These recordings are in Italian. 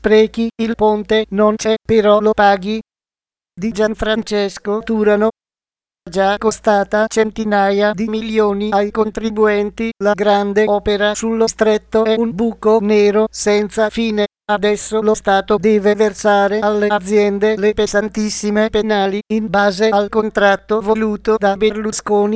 sprechi, il ponte non c'è, però lo paghi. Di Gianfrancesco Turano. Già costata centinaia di milioni ai contribuenti, la grande opera sullo stretto è un buco nero senza fine. Adesso lo Stato deve versare alle aziende le pesantissime penali in base al contratto voluto da Berlusconi.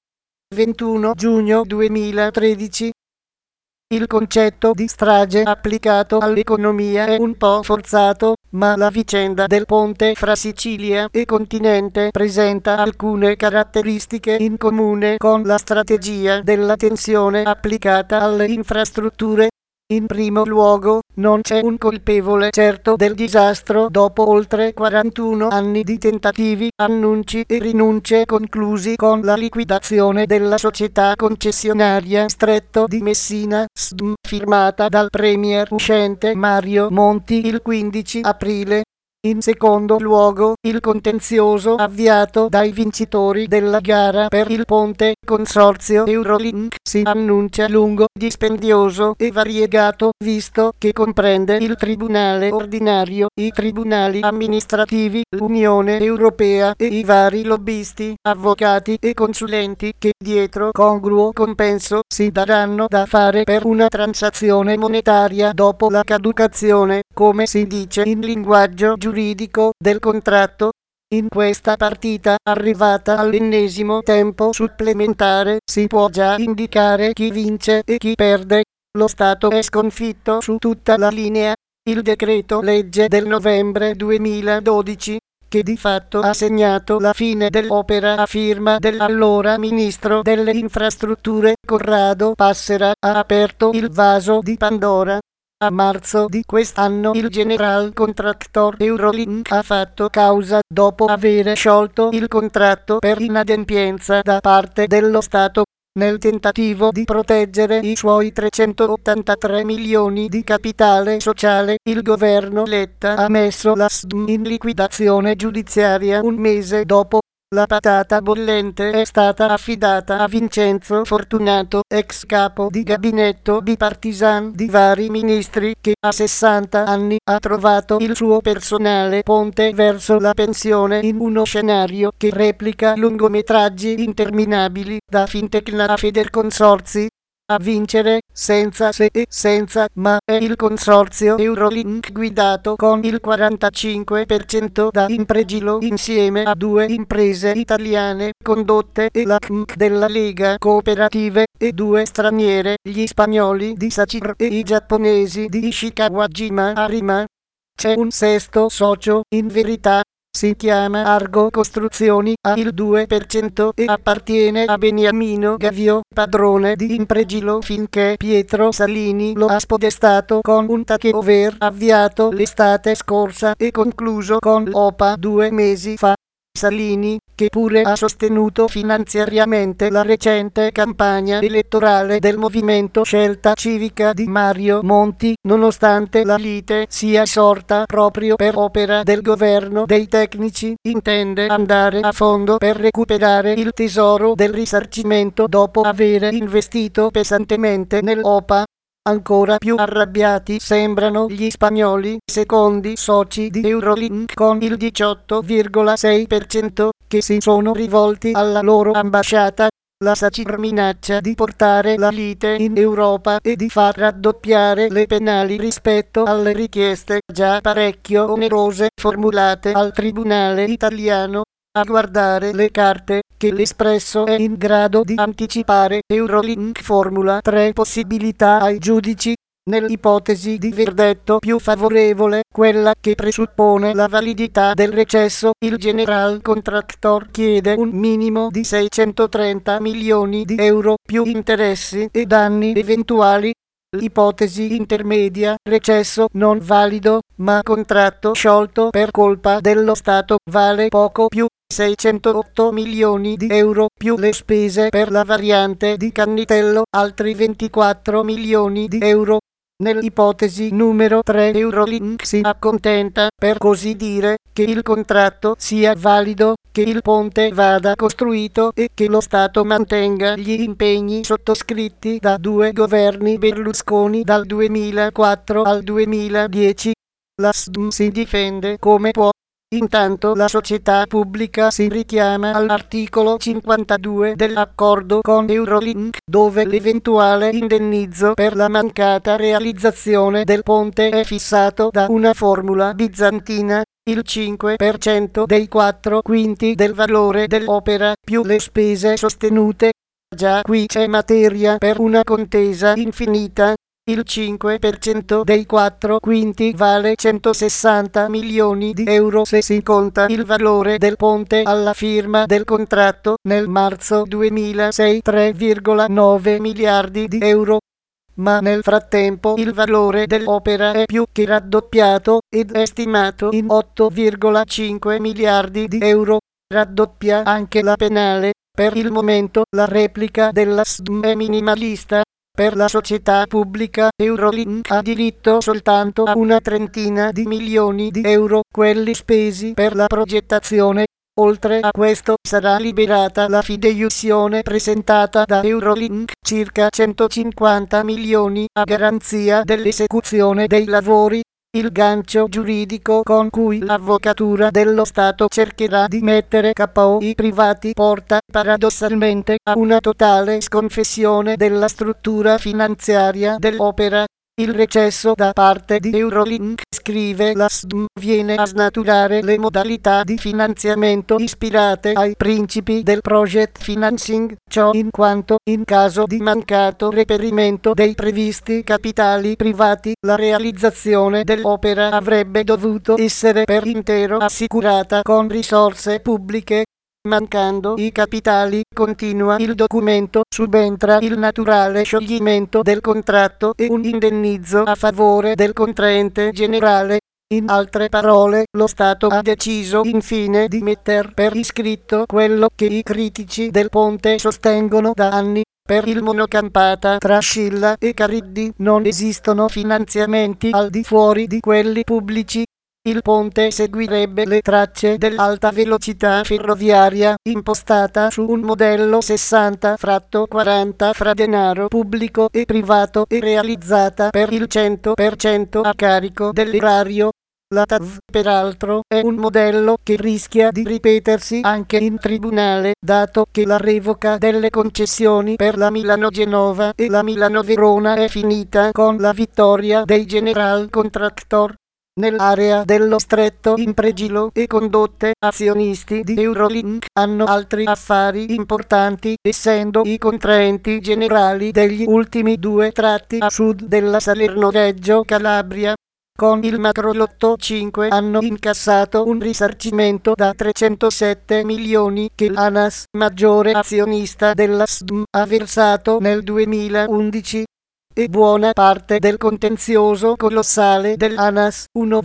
21 giugno 2013. Il concetto di strage applicato all'economia è un po' forzato, ma la vicenda del ponte fra Sicilia e continente presenta alcune caratteristiche in comune con la strategia della tensione applicata alle infrastrutture. In primo luogo, non c'è un colpevole certo del disastro dopo oltre 41 anni di tentativi, annunci e rinunce conclusi con la liquidazione della società concessionaria Stretto di Messina, SDM, firmata dal premier uscente Mario Monti il 15 aprile. In secondo luogo, il contenzioso avviato dai vincitori della gara per il ponte Consorzio Eurolink si annuncia lungo, dispendioso e variegato, visto che comprende il Tribunale ordinario, i tribunali amministrativi, l'Unione Europea e i vari lobbisti, avvocati e consulenti che dietro congruo compenso si daranno da fare per una transazione monetaria dopo la caducazione, come si dice in linguaggio giuridico, del contratto. In questa partita, arrivata all'ennesimo tempo supplementare, si può già indicare chi vince e chi perde. Lo Stato è sconfitto su tutta la linea. Il decreto legge del novembre 2012, che di fatto ha segnato la fine dell'opera a firma dell'allora ministro delle infrastrutture Corrado Passera, ha aperto il vaso di Pandora. A marzo di quest'anno il General Contractor Eurolink ha fatto causa dopo aver sciolto il contratto per inadempienza da parte dello Stato. Nel tentativo di proteggere i suoi 383 milioni di capitale sociale, il governo Letta ha messo la SDM in liquidazione giudiziaria un mese dopo. La patata bollente è stata affidata a Vincenzo Fortunato, ex capo di gabinetto bipartisan di vari ministri, che a 60 anni ha trovato il suo personale ponte verso la pensione in uno scenario che replica lungometraggi interminabili da Fintecna a Federconsorzi. A vincere, senza se e senza ma, è il consorzio Eurolink guidato con il 45% da Impregilo insieme a due imprese italiane condotte e la CMC della Lega Cooperative e due straniere, gli spagnoli di Sacir e i giapponesi di Ishikawajima Arima. C'è un sesto socio, in verità. Si chiama Argo Costruzioni, ha il 2% e appartiene a Beniamino Gavio, padrone di Impregilo finché Pietro Salini lo ha spodestato con un takeover avviato l'estate scorsa e concluso con l'OPA 2 mesi fa. Salini, che pure ha sostenuto finanziariamente la recente campagna elettorale del movimento Scelta Civica di Mario Monti, nonostante la lite sia sorta proprio per opera del governo dei tecnici, intende andare a fondo per recuperare il tesoro del risarcimento dopo aver investito pesantemente nell'OPA. Ancora più arrabbiati sembrano gli spagnoli, secondi soci di Eurolink con il 18,6%, che si sono rivolti alla loro ambasciata. La Sacir minaccia di portare la lite in Europa e di far raddoppiare le penali rispetto alle richieste già parecchio onerose formulate al tribunale italiano. A guardare le carte che l'Espresso è in grado di anticipare, Eurolink formula 3 possibilità ai giudici. Nell'ipotesi di verdetto più favorevole, quella che presuppone la validità del recesso, il General Contractor chiede un minimo di 630 milioni di euro più interessi e danni eventuali. L'ipotesi intermedia, recesso non valido, ma contratto sciolto per colpa dello Stato, vale poco più 608 milioni di euro più le spese per la variante di Cannitello, altri 24 milioni di euro. Nell'ipotesi numero 3 Eurolink si accontenta, per così dire, che il contratto sia valido, che il ponte vada costruito e che lo Stato mantenga gli impegni sottoscritti da due governi Berlusconi dal 2004 al 2010. La SDM si difende come può. Intanto la società pubblica si richiama all'articolo 52 dell'accordo con Eurolink, dove l'eventuale indennizzo per la mancata realizzazione del ponte è fissato da una formula bizantina, il 5% dei 4 quinti del valore dell'opera più le spese sostenute. Già qui c'è materia per una contesa infinita. Il 5% dei 4 quinti vale 160 milioni di euro se si conta il valore del ponte alla firma del contratto nel marzo 2006, 3,9 miliardi di euro. Ma nel frattempo il valore dell'opera è più che raddoppiato ed è stimato in 8,5 miliardi di euro. Raddoppia anche la penale. Per il momento la replica della SDM è minimalista. Per la società pubblica Eurolink ha diritto soltanto a una trentina di milioni di euro, quelli spesi per la progettazione. Oltre a questo sarà liberata la fideiussione presentata da Eurolink, circa 150 milioni a garanzia dell'esecuzione dei lavori. Il gancio giuridico con cui l'Avvocatura dello Stato cercherà di mettere KO i privati porta paradossalmente a una totale sconfessione della struttura finanziaria dell'opera. Il recesso da parte di Eurolink, scrive la SDM, viene a snaturare le modalità di finanziamento ispirate ai principi del project financing, ciò in quanto, in caso di mancato reperimento dei previsti capitali privati, la realizzazione dell'opera avrebbe dovuto essere per intero assicurata con risorse pubbliche. Mancando i capitali, continua il documento, subentra il naturale scioglimento del contratto e un indennizzo a favore del contraente generale. In altre parole, lo Stato ha deciso infine di metter per iscritto quello che i critici del ponte sostengono da anni. Per il monocampata tra Scilla e Cariddi non esistono finanziamenti al di fuori di quelli pubblici. Il ponte seguirebbe le tracce dell'alta velocità ferroviaria, impostata su un modello 60/40 fra denaro pubblico e privato e realizzata per il 100% a carico dell'erario. La TAV, peraltro, è un modello che rischia di ripetersi anche in tribunale, dato che la revoca delle concessioni per la Milano-Genova e la Milano-Verona è finita con la vittoria dei general contractor. Nell'area dello stretto Impregilo e Condotte, azionisti di Eurolink hanno altri affari importanti, essendo i contraenti generali degli ultimi 2 tratti a sud della Salerno-Reggio Calabria. Con il macrolotto 5 hanno incassato un risarcimento da 307 milioni che l'ANAS, maggiore azionista della SDM, ha versato nel 2011. E buona parte del contenzioso colossale dell'ANAS,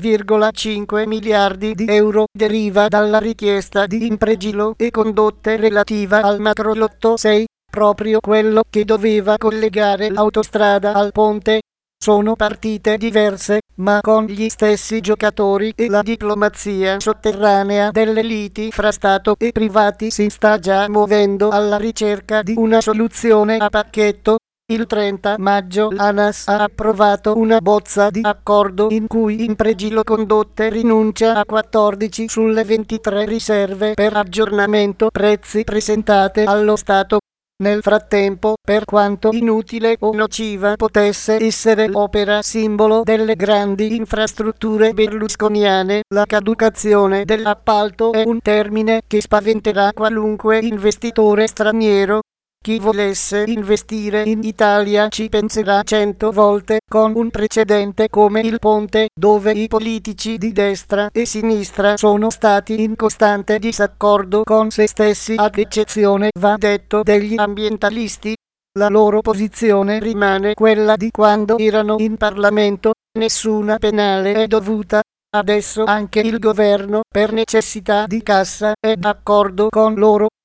1,5 miliardi di euro, deriva dalla richiesta di Impregilo e Condotte relativa al macrolotto 6, proprio quello che doveva collegare l'autostrada al ponte. Sono partite diverse, ma con gli stessi giocatori, e la diplomazia sotterranea delle liti fra Stato e privati si sta già muovendo alla ricerca di una soluzione a pacchetto. Il 30 maggio l'ANAS ha approvato una bozza di accordo in cui Impregilo Condotte rinuncia a 14 sulle 23 riserve per aggiornamento prezzi presentate allo Stato. Nel frattempo, per quanto inutile o nociva potesse essere l'opera simbolo delle grandi infrastrutture berlusconiane, la caducazione dell'appalto è un termine che spaventerà qualunque investitore straniero. Chi volesse investire in Italia ci penserà 100 volte, con un precedente come il ponte, dove i politici di destra e sinistra sono stati in costante disaccordo con se stessi, ad eccezione, va detto, degli ambientalisti. La loro posizione rimane quella di quando erano in Parlamento: nessuna penale è dovuta. Adesso anche il governo, per necessità di cassa, è d'accordo con loro.